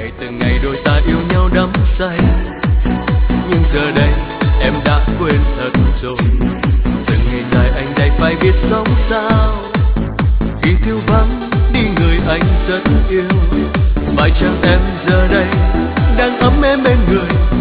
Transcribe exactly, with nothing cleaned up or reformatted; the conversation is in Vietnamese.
ngày từng ngày đôi ta yêu nhau đắm say. Nhưng giờ đây em đã quên thật rồi, từng ngày dài anh đây phải biết sống sao khi thiếu vắng đi người anh rất yêu. Phải chăng em giờ đây đang ấm em bên người,